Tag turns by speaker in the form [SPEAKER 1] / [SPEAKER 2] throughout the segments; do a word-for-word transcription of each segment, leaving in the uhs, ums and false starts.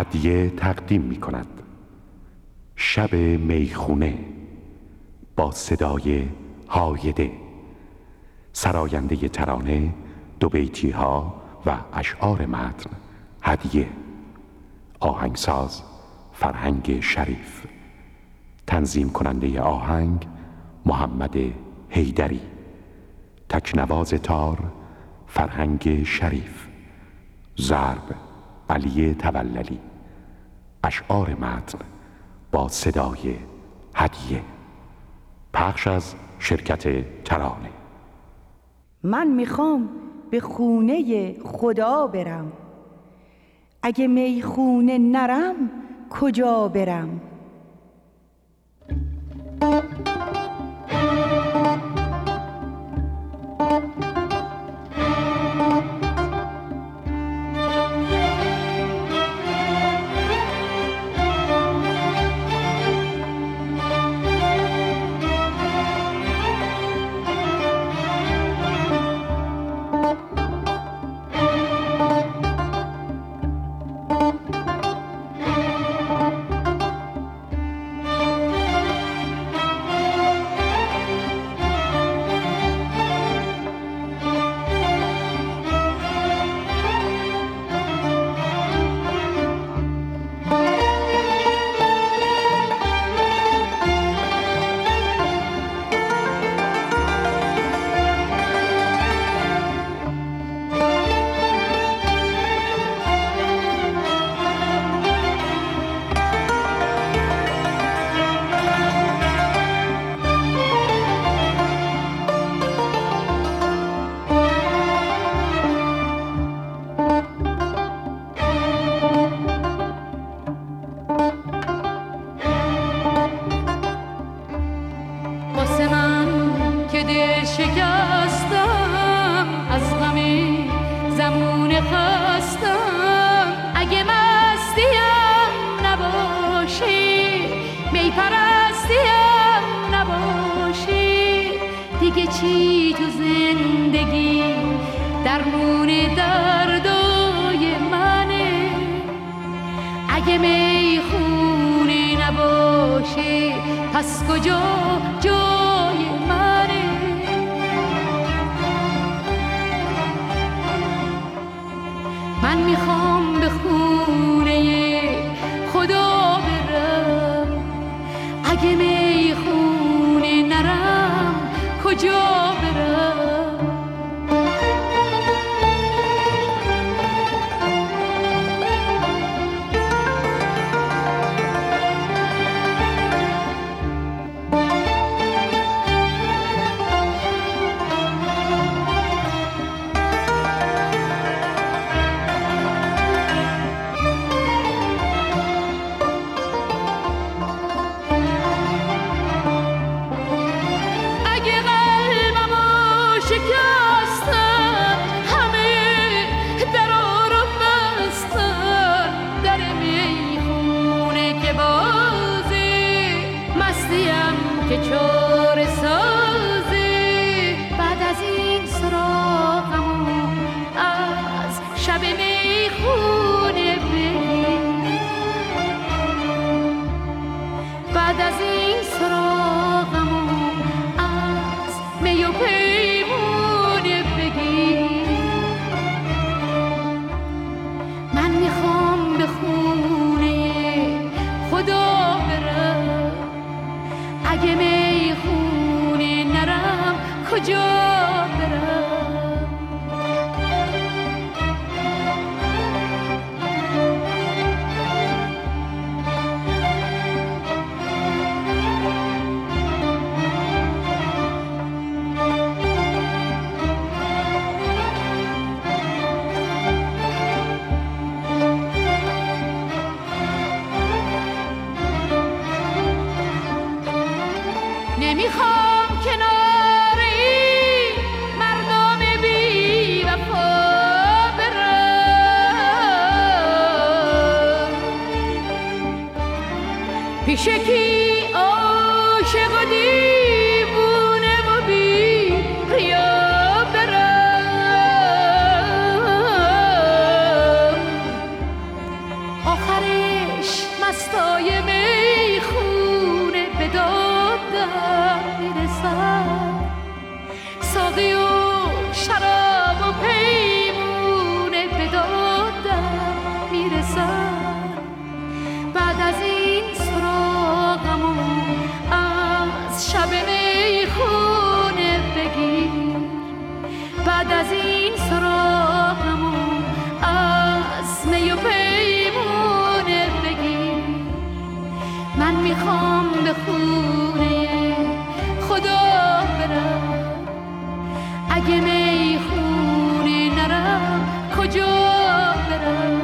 [SPEAKER 1] هدیه تقدیم می کند. شب میخونه با صدای هایده، سراینده ترانه، دو بیتی ها و اشعار متن هدیه، آهنگساز فرهنگ شریف، تنظیم کننده آهنگ محمد حیدری، تکنواز تار فرهنگ شریف، ضرب علی توللی، اشعار متن با صدای هدیه، پخش از شرکت ترانه.
[SPEAKER 2] من میخوام به خونه خدا برم، اگه میخونه نرم کجا برم؟
[SPEAKER 3] چی تو زندگی درمون دردای منه؟ اگه میخونی نباشه پس کجا جای منه؟ من میخوام به خونه خدا برم، اگه میخونی نرم کجا برم؟ که چاره سازی بعد از این سراغمون از شب میخونه بگی، بعد از این سراغمون از می و پیمونه بگی. من میخوام به خونه خدا برم، اگه میخونه نرم کجا برم؟ نمیخوام کنار این مردم بی وفا برم، پیش کی عاشق و دیوونه و بی ریا برم. آخر دستای میخونه به دادم میرسد، ساقی و شراب و پیمونه به دادم میرسد. بعد از این سراغمو از شب میخونه بگیر، بعد از این سراغمو از می و پیمونه بگیر. من میخوام به خونه خدا برم، اگه میخونه نرم کجا برم؟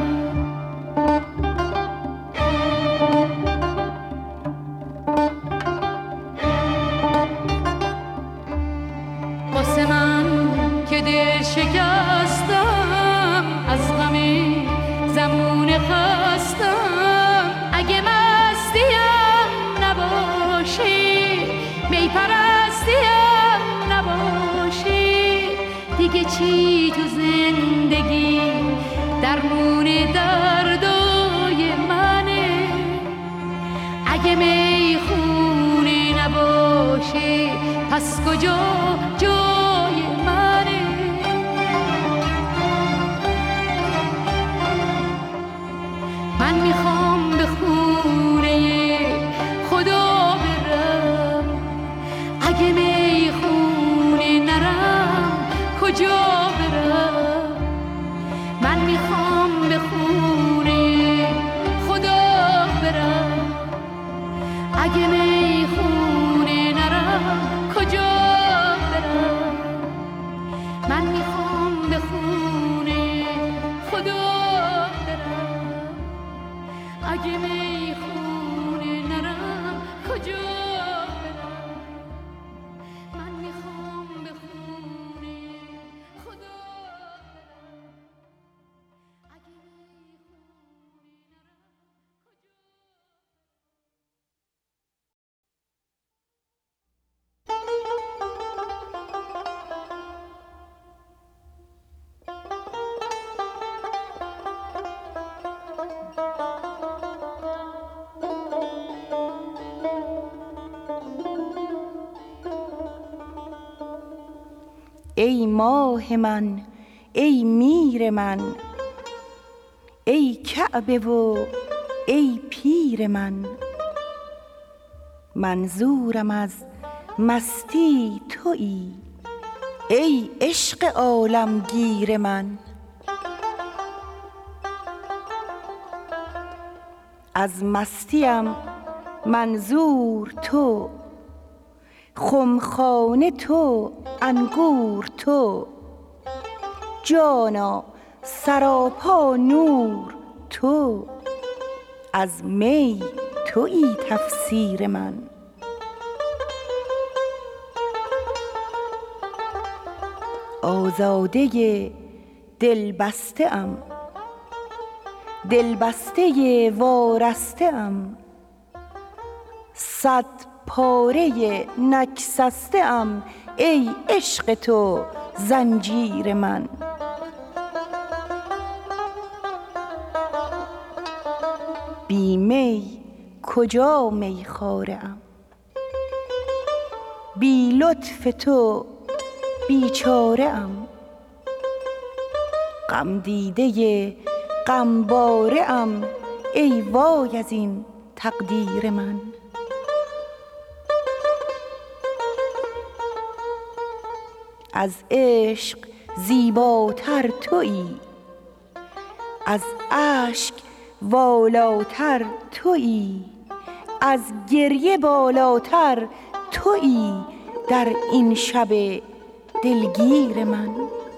[SPEAKER 3] واسه من که دل شکستم، از غم زمون خستم، اگه مستیم نباشی، می پرستیم نباشی، دیگه چی تو زندگی درمون دردای منه؟ اگه می خونه نباشه پس کجا جای منه؟ من میخوام به خونه خدا برم، اگه می خونه نرم کجا برم؟ من میخوام به خونه خدا برم، اگه می خونه نرم کجا برم؟ من میخوام به خونه خدا برم، اگه می خونه نرم کجا برم؟ من میخوام به خونه خدا برم، اگه می
[SPEAKER 2] ای ماه من، ای میر من، ای کعبه و ای پیر من، منظورم از مستی تویی، ای عشق عالمگیر من. از مستیم منظور تو، خمخانه تو، انگور تو، جانا سراپا نور تو، از می تویی تفسیر من. آزاده دل بسته ام، دل بسته وارسته ام، صد پاره نگسسته ام، ای عشق تو زنجیر من. بی می کجا میخواره ام، بی لطف تو بیچاره ام، غم دیده غمباره ام، ای وای از این تقدیر من. از عشق زیباتر تویی، از اشک والاتر تویی، از گریه بالاتر تویی، در این شب دلگیر من.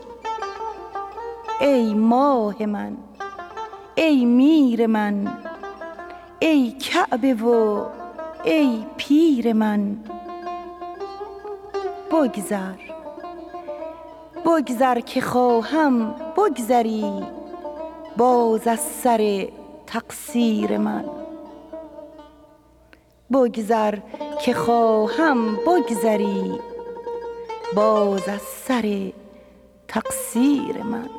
[SPEAKER 2] ای ماه من، ای میر من، ای کعبه و ای پیر من. بگذر بگذر که خواهم بگذری باز از سر تقصیر من. بگذر که خواهم بگذری باز از سر تقصیر من.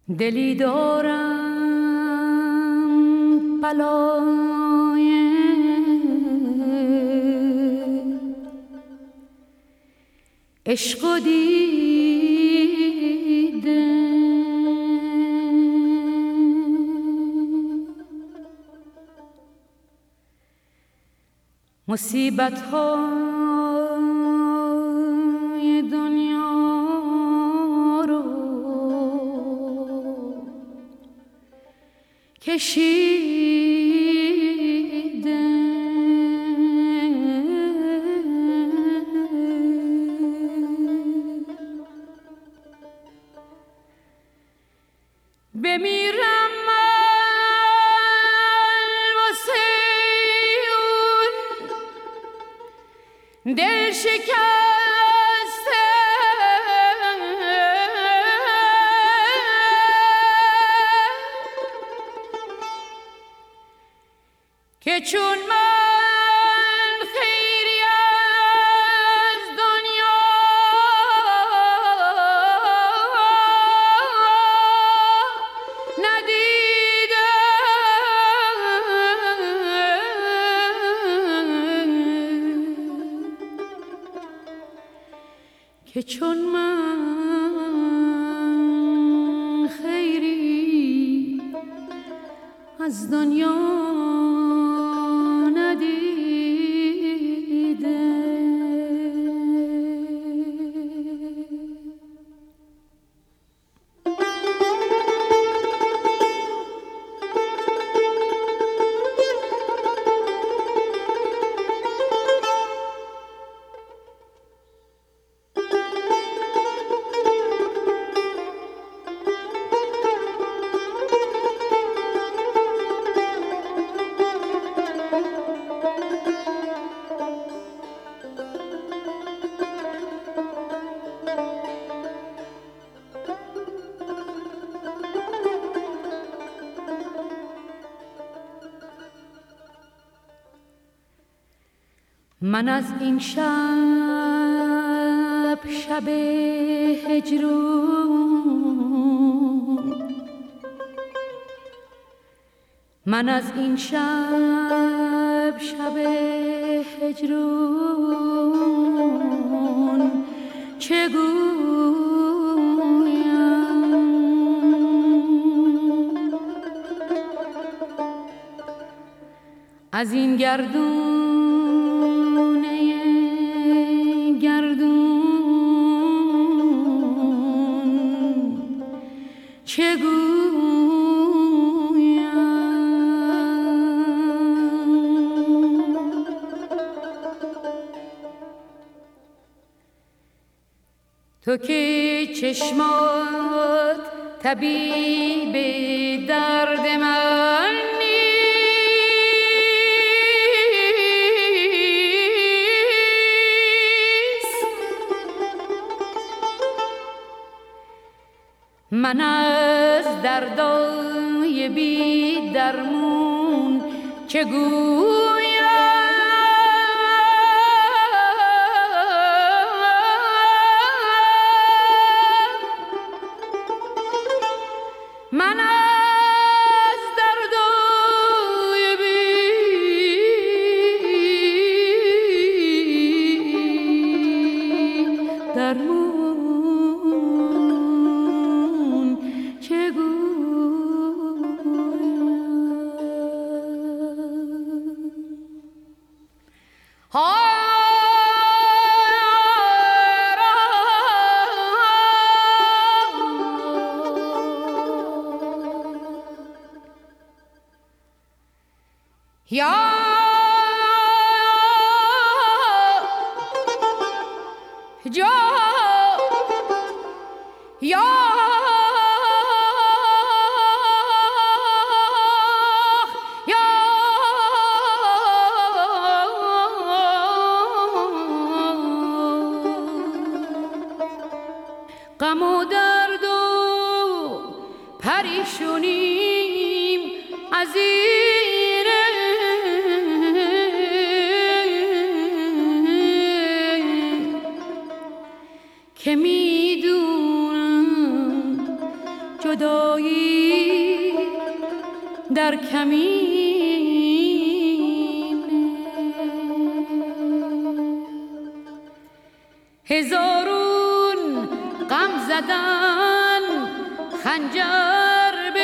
[SPEAKER 3] دلی دارم بلای عشق و دیده، مصیبت های دنیا رو کشیده، بمیرم من واسه اون دل شکسته که چون من خیری از دنیا که چون من خیری از دنیا ندیده. من از این شب شب هجرون، من از این شب شب هجرون چه گویم؟ از این گردون چه گویم؟ تو که چشمات طبیب درد من من از دردای بی درمون چه گویم؟ من از دردای بی درمون یا جا یا غم و درد و پریشونیم از اینه که میدونم جدایی در کمین، هزارون غم زدن خنجر به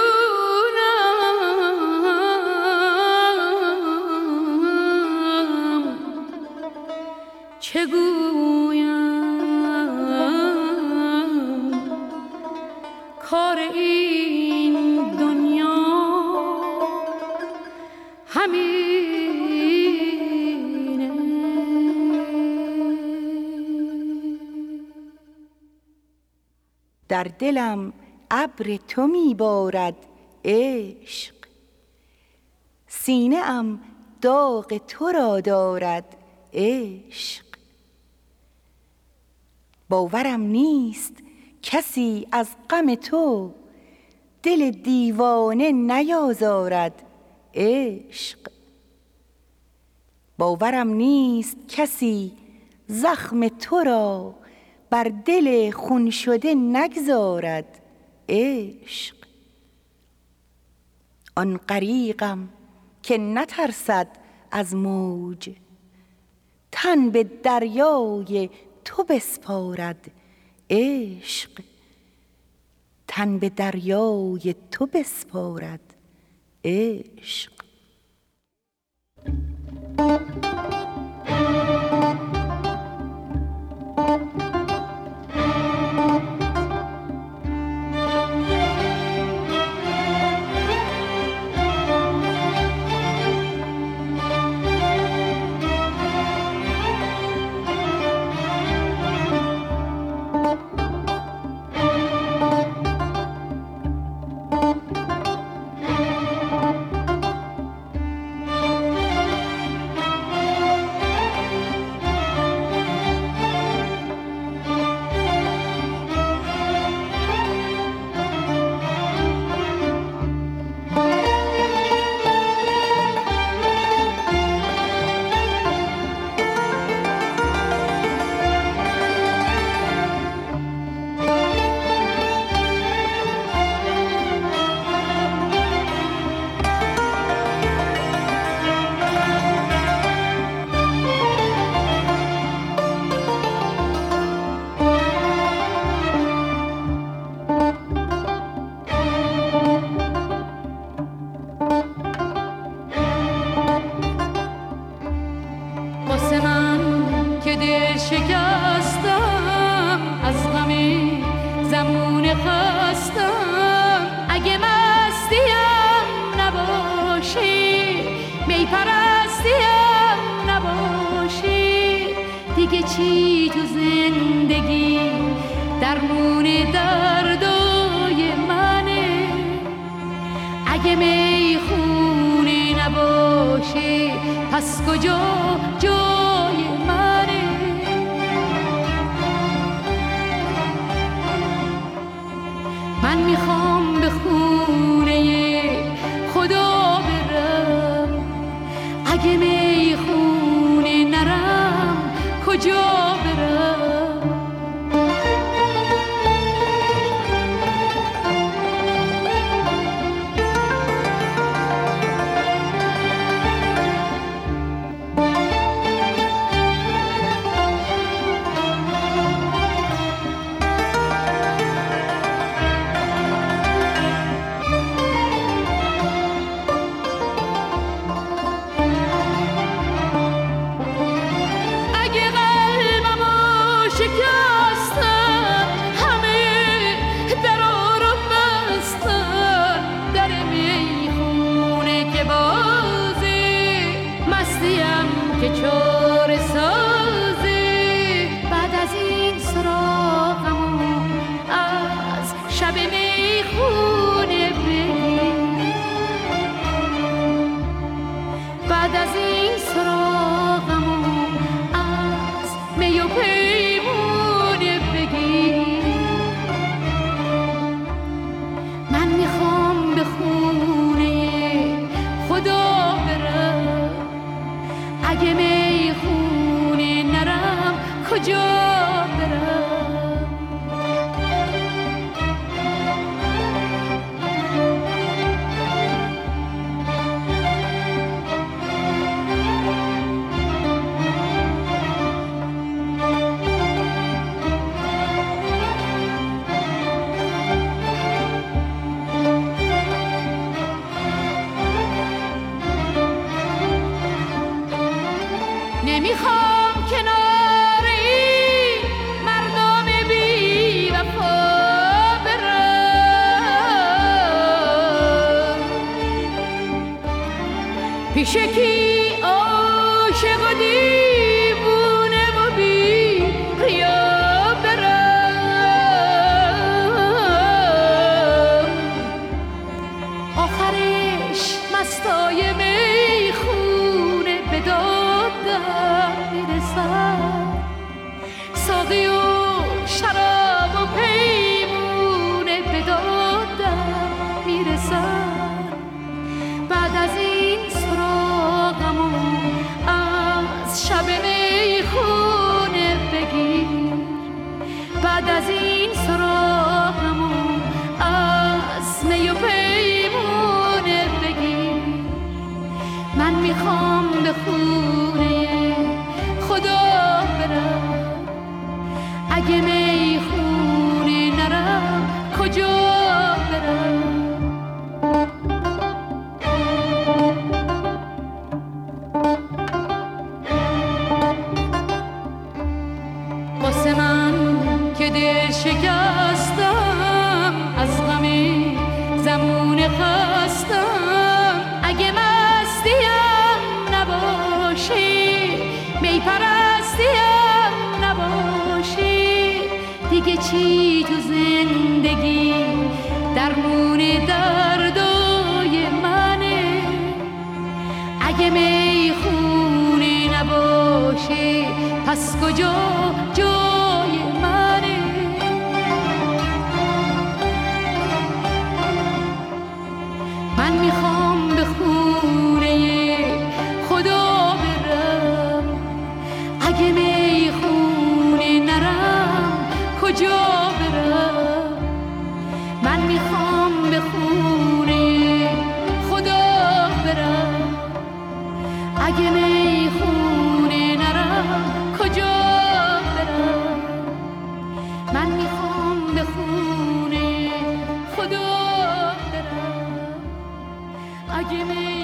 [SPEAKER 3] جونم، چه گویم کار این دنیا همینه.
[SPEAKER 2] در دلم ابر تو می بارد عشق، سینه ام داغ تو را دارد عشق. باورم نیست کسی از غم تو دل دیوانه نیازارد عشق. باورم نیست کسی زخم تو را بر دل خون شده نگذارد عشق. آن غریقم که نترسد از موج، تن به دریای تو بسپارد عشق. تن به دریای تو بسپارد عشق.
[SPEAKER 3] چی تو زندگی درمون دردای منه؟ اگه میخونه نباشه پس کجا جای منه؟ من میخوام به خونه خدا برم، اگه میخونه نرم کجا برم؟ عشقی عاشق و دیوونه و بی ریا برم آخرش مستای میخونه به دادم میرسم ساقی و شراب و پیمونه به دادم میرسم بعد از این سراغمو از شب میخونه بگیر بعد از این سراغمو از می و پیمونه بگیر من میخوام به خونه خدا برم اگه میخونه نرم کجا برم واسه من که دل شکستم از غمی زمون خستم اگه مستیم نباشی می پرستیم نباشی دیگه چی تو زندگی درمون دردای منه اگه می خونی نباشی پس کجا جای منه من میخوام به خونه خدا برم اگه می خونه نرم کجا برم من میخوام به خونه خدا برم اگه می خونه نرم کجا برم من میخوام به خونه خدا برم اگه می